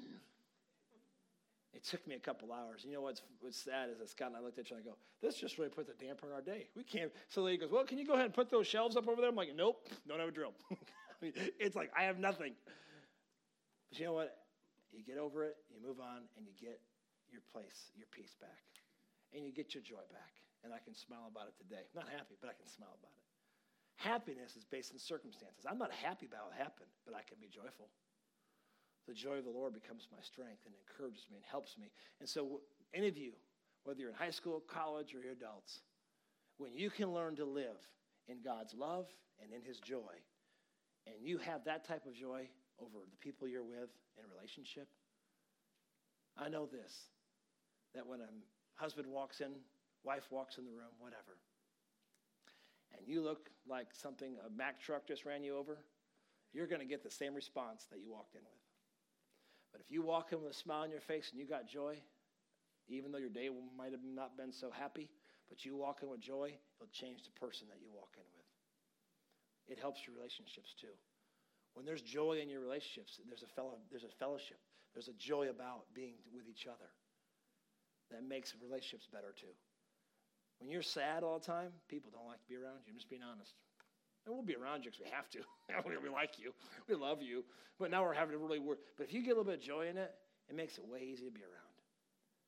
It took me a couple hours. You know what's, what's sad is that Scott and I looked at each other and go, this just really puts a damper on our day. We can't. So the lady goes, well, can you go ahead and put those shelves up over there? I'm like, nope, don't have a drill. I mean, it's like, I have nothing. But you know what? You get over it, you move on, and you get your place, your peace back. And you get your joy back. And I can smile about it today. I'm not happy, but I can smile about it. Happiness is based on circumstances. I'm not happy about what happened, but I can be joyful. The joy of the Lord becomes my strength and encourages me and helps me. And so any of you, whether you're in high school, college, or you're adults, when you can learn to live in God's love and in his joy, and you have that type of joy over the people you're with in a relationship, I know this, that when a husband walks in, wife walks in the room, whatever, and you look like something, a Mack truck just ran you over, you're going to get the same response that you walked in with. But if you walk in with a smile on your face and you got joy, even though your day might have not been so happy, but you walk in with joy, it'll change the person that you walk in with. It helps your relationships too. When there's joy in your relationships, there's a fellow, there's a fellowship. There's a joy about being with each other. That makes relationships better too. When you're sad all the time, people don't like to be around you. I'm just being honest. And we'll be around you because we have to. We like you. We love you. But now we're having to really work. But if you get a little bit of joy in it, it makes it way easier to be around.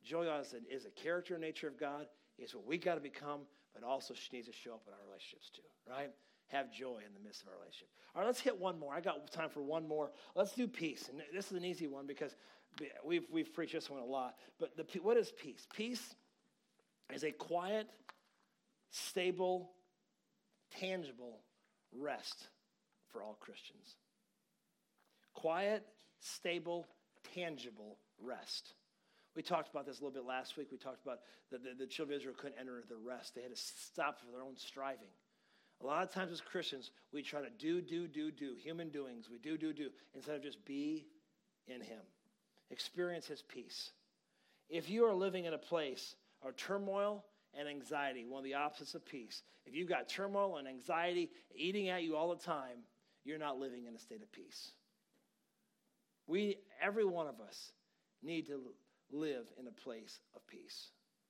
Joy is a, is a character and nature of God. It's what we got to become, but also she needs to show up in our relationships too, right? Have joy in the midst of our relationship. All right, let's hit one more. I got time for one more. Let's do peace. And this is an easy one because we've, we've preached this one a lot. But the, what is peace? Peace is a quiet, stable, tangible rest for all Christians. Quiet, stable, tangible rest. We talked about this a little bit last week. We talked about that the, the children of Israel couldn't enter the rest. They had to stop for their own striving. A lot of times as Christians, we try to do, do, do, do, human doings. We do, do, do, instead of just be in him. Experience his peace. If you are living in a place of turmoil and anxiety, one of the opposites of peace, if you've got turmoil and anxiety eating at you all the time, you're not living in a state of peace. We, every one of us, need to live in a place of peace.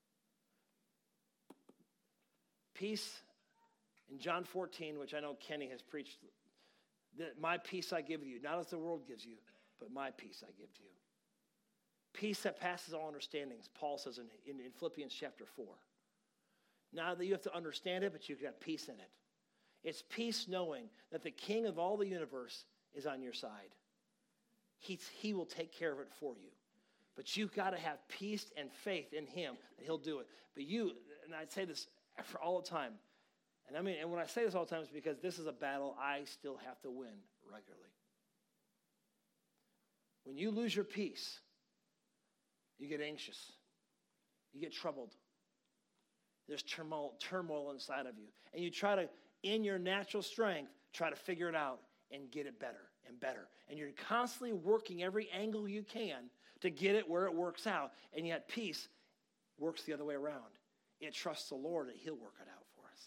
Peace. In John fourteen, which I know Kenny has preached, that my peace I give to you, not as the world gives you, but my peace I give to you. Peace that passes all understandings, Paul says in, in, in Philippians chapter four. Now that you have to understand it, but you can have peace in it. It's peace knowing that the King of all the universe is on your side. He, he will take care of it for you. But you've got to have peace and faith in him that he'll do it. But you, and I say this for all the time, And I mean, and when I say this all the time, it's because this is a battle I still have to win regularly. When you lose your peace, you get anxious. You get troubled. There's turmoil, turmoil inside of you. And you try to, in your natural strength, try to figure it out and get it better and better. And you're constantly working every angle you can to get it where it works out. And yet peace works the other way around. It trusts the Lord that he'll work it out.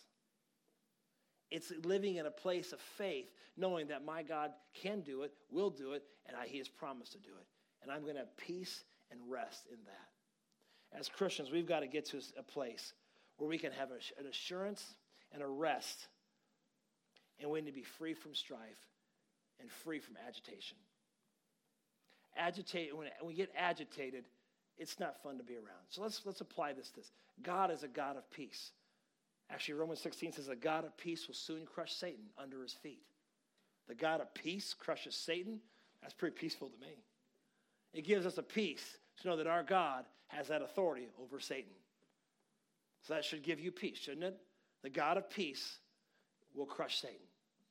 It's living in a place of faith, knowing that my God can do it, will do it, and I, he has promised to do it. And I'm going to have peace and rest in that. As Christians, we've got to get to a place where we can have an assurance and a rest, and we need to be free from strife and free from agitation. Agitate, when we get agitated, it's not fun to be around. So let's, let's apply this to this. God is a God of peace. Actually, Romans sixteen says, the God of peace will soon crush Satan under his feet. The God of peace crushes Satan. That's pretty peaceful to me. It gives us a peace to know that our God has that authority over Satan. So that should give you peace, shouldn't it? The God of peace will crush Satan.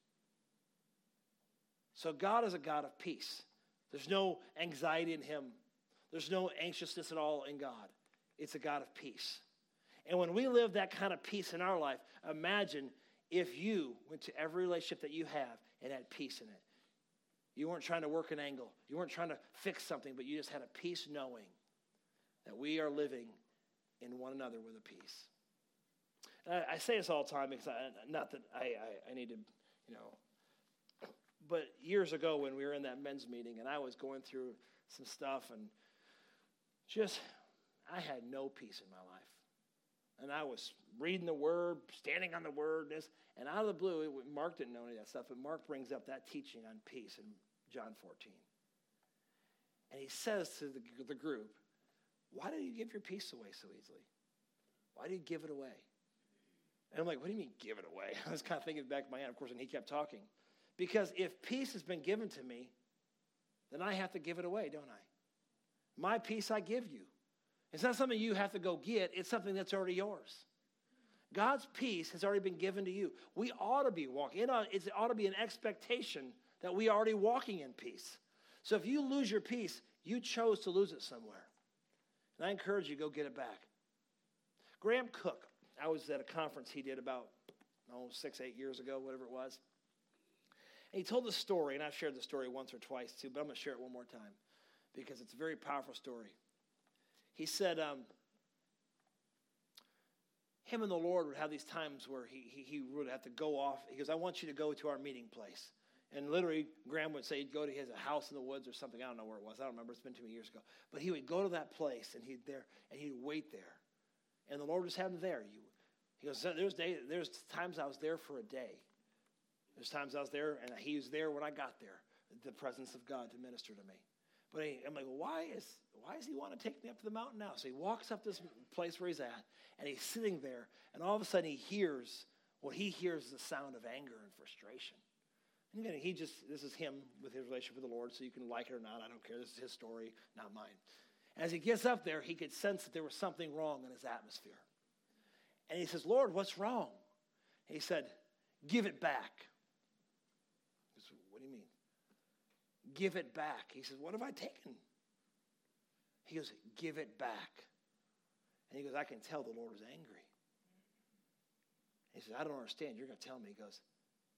So God is a God of peace. There's no anxiety in him. There's no anxiousness at all in God. It's a God of peace. And when we live that kind of peace in our life, imagine if you went to every relationship that you have and had peace in it. You weren't trying to work an angle. You weren't trying to fix something, but you just had a peace knowing that we are living in one another with a peace. And I, I say this all the time because I, not that I, I, I need to, you know, but years ago when we were in that men's meeting and I was going through some stuff and just, I had no peace in my life. And I was reading the word, standing on the word, this, and out of the blue, it, Mark didn't know any of that stuff, but Mark brings up that teaching on peace in John fourteen. And he says to the, the group, why do you give your peace away so easily? Why do you give it away? And I'm like, what do you mean give it away? I was kind of thinking back in my head, of course, and he kept talking. Because if peace has been given to me, then I have to give it away, don't I? My peace I give you. It's not something you have to go get. It's something that's already yours. God's peace has already been given to you. We ought to be walking. It ought, it ought to be an expectation that we are already walking in peace. So if you lose your peace, you chose to lose it somewhere. And I encourage you to go get it back. Graham Cook, I was at a conference he did about oh, six, eight years ago, whatever it was. And he told the story, and I've shared the story once or twice too, but I'm going to share it one more time because it's a very powerful story. He said um, him and the Lord would have these times where he, he, he would have to go off. He goes, I want you to go to our meeting place. And literally, Graham would say he'd go to his house in the woods or something. I don't know where it was. I don't remember. It's been too many years ago. But he would go to that place, and he'd there, and he'd wait there. And the Lord just had him there. You, he goes, there's, day, there's times I was there for a day. There's times I was there, and he was there when I got there, the presence of God to minister to me. But he, I'm like, well, why is why does he want to take me up to the mountain now? So he walks up this place where he's at, and he's sitting there, and all of a sudden he hears, what he hears is the sound of anger and frustration. And again, he just, this is him with his relationship with the Lord, so you can like it or not, I don't care. This is his story, not mine. As he gets up there, he could sense that there was something wrong in his atmosphere. And he says, Lord, what's wrong? And he said, give it back. He said, what do you mean? Give it back. He says, what have I taken? He goes, give it back. And he goes, I can tell the Lord is angry. He says, I don't understand. You're going to tell me. He goes,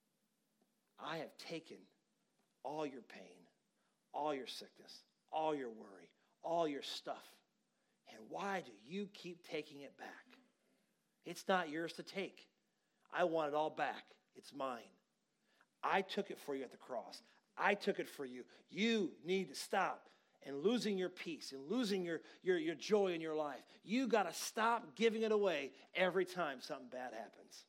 I have taken all your pain, all your sickness, all your worry, all your stuff. And why do you keep taking it back? It's not yours to take. I want it all back. It's mine. I took it for you at the cross. I took it for you. You need to stop and losing your peace and losing your, your, your joy in your life. You got to stop giving it away every time something bad happens.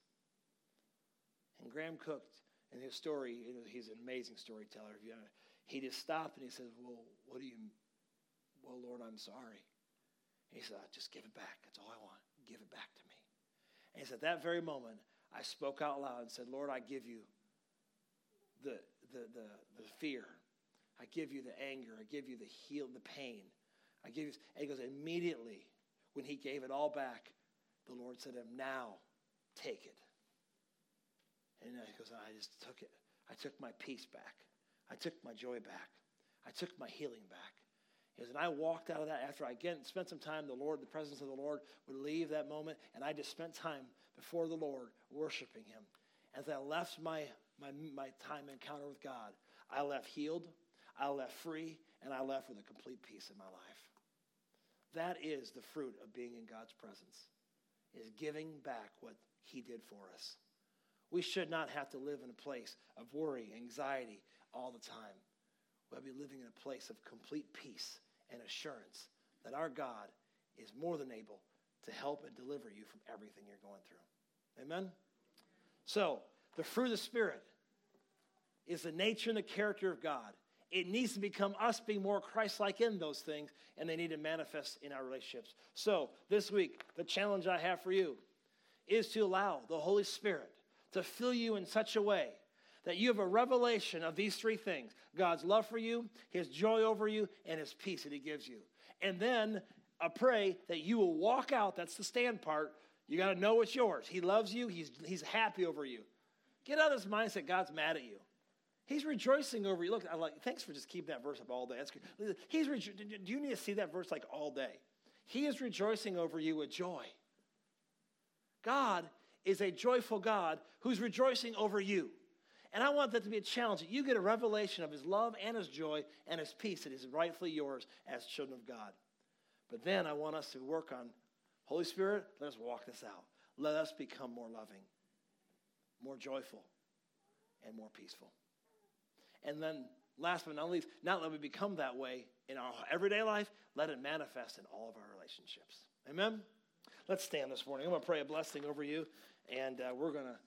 And Graham Cook, in his story, he's an amazing storyteller. He just stopped and he says, well, what do you, well, Lord, I'm sorry. And he said, just give it back. That's all I want. Give it back to me. And he said, at that very moment, I spoke out loud and said, Lord, I give you the, the, the, the fear. I give you the anger. I give you the heal, the pain. I give you, and he goes, immediately, when he gave it all back, the Lord said to him, now, take it. And he goes, I just took it. I took my peace back. I took my joy back. I took my healing back. He goes, and I walked out of that after I again spent some time, the Lord, the presence of the Lord would leave that moment, and I just spent time before the Lord worshiping him. As I left my, my, my time encounter with God, I left healed, I left free, and I left with a complete peace in my life. That is the fruit of being in God's presence, is giving back what he did for us. We should not have to live in a place of worry, anxiety all the time. We'll be living in a place of complete peace and assurance that our God is more than able to help and deliver you from everything you're going through. Amen? So, the fruit of the Spirit is the nature and the character of God. It needs to become us being more Christ-like in those things, and they need to manifest in our relationships. So, this week, the challenge I have for you is to allow the Holy Spirit to fill you in such a way that you have a revelation of these three things: God's love for you, his joy over you, and his peace that he gives you. And then I pray that you will walk out. That's the stand part. You got to know it's yours. He loves you. He's, he's happy over you. Get out of this mindset God's mad at you. He's rejoicing over you. Look, I like. Thanks for just keeping that verse up all day. That's good. He's rejo- do you need to see that verse like all day? He is rejoicing over you with joy. God is a joyful God who's rejoicing over you. And I want that to be a challenge, that you get a revelation of his love and his joy and his peace that is rightfully yours as children of God. But then I want us to work on, Holy Spirit, let us walk this out. Let us become more loving, more joyful, and more peaceful. And then last but not least, not let we become that way in our everyday life, let it manifest in all of our relationships. Amen? Let's stand this morning. I'm going to pray a blessing over you, and uh, we're going to,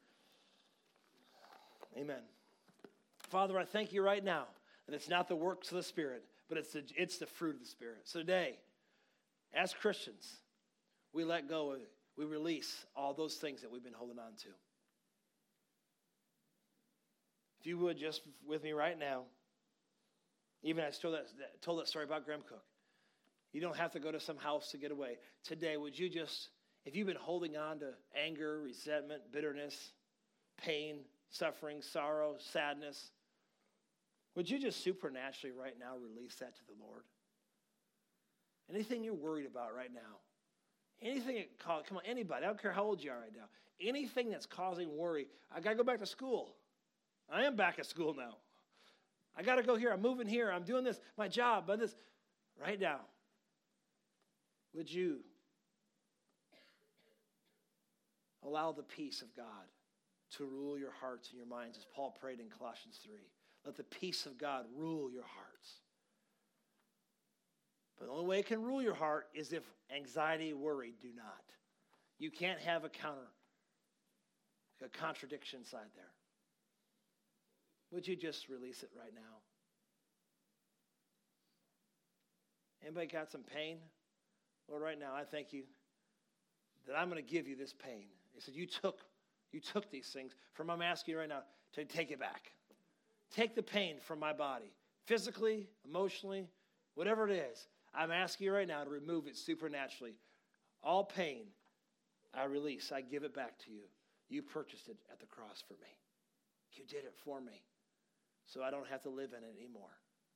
amen. Father, I thank you right now that it's not the works of the Spirit, but it's the, it's the fruit of the Spirit. So today, as Christians, we let go, of, we release all those things that we've been holding on to. If you would, just with me right now, even I told that, told that story about Graham Cook. You don't have to go to some house to get away. Today, would you just, if you've been holding on to anger, resentment, bitterness, pain, suffering, sorrow, sadness, would you just supernaturally right now release that to the Lord? Anything you're worried about right now, anything that cause, come on, anybody, I don't care how old you are right now, anything that's causing worry, I got to go back to school. I am back at school now. I got to go here. I'm moving here. I'm doing this, my job, but this, right now. Would you allow the peace of God to rule your hearts and your minds, as Paul prayed in Colossians three? Let the peace of God rule your hearts. But the only way it can rule your heart is if anxiety, worry do not. You can't have a counter, a contradiction side there. Would you just release it right now? Anybody got some pain? Lord, right now, I thank you that I'm going to give you this pain. He said, you took, you took these things. From I'm asking you right now to take it back. Take the pain from my body, physically, emotionally, whatever it is. I'm asking you right now to remove it supernaturally. All pain, I release. I give it back to you. You purchased it at the cross for me. You did it for me, so I don't have to live in it anymore.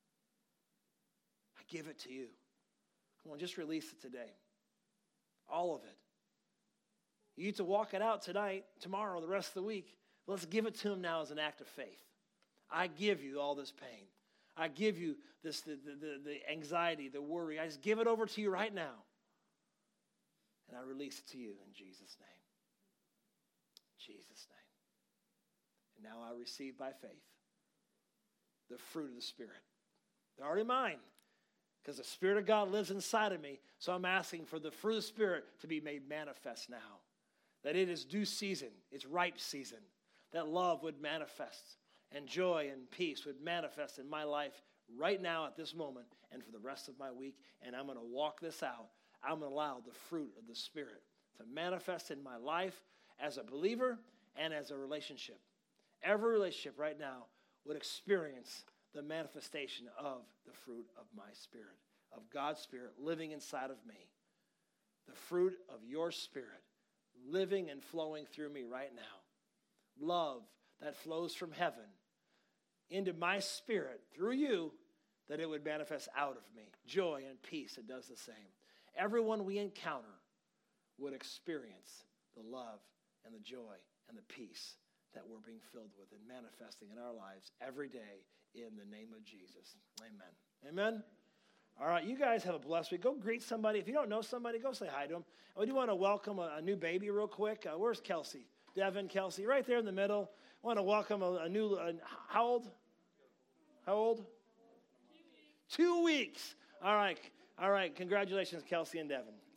I give it to you. Come on, just release it today. All of it. You need to walk it out tonight, tomorrow, the rest of the week. Let's give it to him now as an act of faith. I give you all this pain. I give you this the, the, the, the anxiety, the worry. I just give it over to you right now. And I release it to you in Jesus' name. Jesus' name. And now I receive by faith the fruit of the Spirit. They're already mine because the Spirit of God lives inside of me. So I'm asking for the fruit of the Spirit to be made manifest now. That it is due season. It's ripe season. That love would manifest. And joy and peace would manifest in my life right now at this moment and for the rest of my week. And I'm going to walk this out. I'm going to allow the fruit of the Spirit to manifest in my life as a believer and as a relationship. Every relationship right now would experience the manifestation of the fruit of my Spirit, of God's Spirit living inside of me. The fruit of your Spirit living and flowing through me right now. Love that flows from heaven into my spirit through you, that it would manifest out of me. Joy and peace, it does the same. Everyone we encounter would experience the love and the joy and the peace that we're being filled with and manifesting in our lives every day in the name of Jesus. Amen. Amen. All right, you guys have a blessed week. Go greet somebody. If you don't know somebody, go say hi to them. And we do want to welcome a, a new baby real quick. Uh, where's Kelsey? Devin, Kelsey, right there in the middle. I want to welcome a, a new, a, how old? How old? Two weeks. Two weeks. All right. All right. Congratulations, Kelsey and Devin.